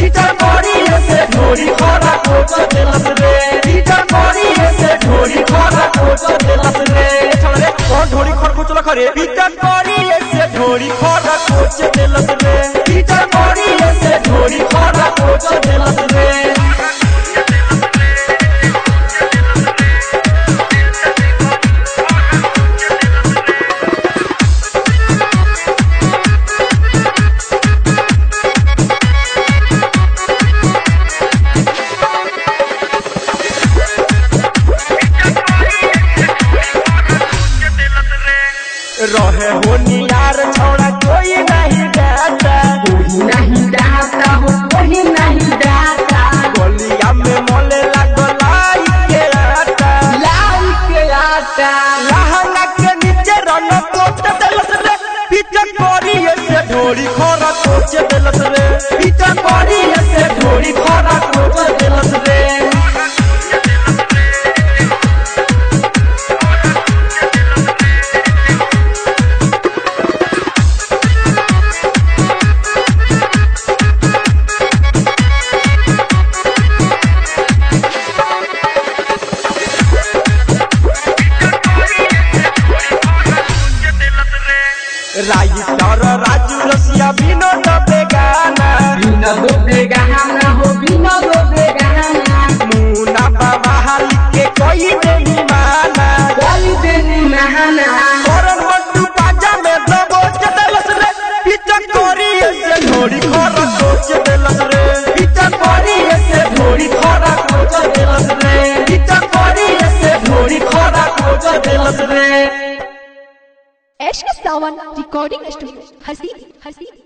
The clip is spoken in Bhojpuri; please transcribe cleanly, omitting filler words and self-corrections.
पीटर पड़ी से ढोरी खरा कोच देलस रे पीटर पड़ी से ढोरी खरा कोच देलस रे छोड़े कौन ढोरी खर कोच लख रे पीटर पड़ी से ढोरी खरा कोच देलस रे पीटर पड़ी से ढोरी खरा कोच देलस रे रहे हो नियार छोड़ा कोई नहीं डाटा कोई नहीं डाटा हो कोई नहीं डाटा गलिया में मोले लागो लाई के आटा लहंगा के नीचे रंग कोच देलस रे पीटर पड़ी से ढोरी खरा कोच देलस रे पीटर पड़ी से ढोरी खरा कोच देलस रे राइटर राजू रसिया विनोद बेगाना हो विनोद बेगाना मुना बाबा हाल के कोई नहीं माना कोई देनी नहाना करन मंटू बाजा में दबोच देलस रे पीटर पड़ी से ढोरी खरा कोच देलस रे पीटर पड़ी से ढोरी खरा कोच देलस रे पीटर पड़ी से ढोरी खरा कोच देलस रे एश के सावन रिकॉर्डिंग स्टूडियो हसीदी।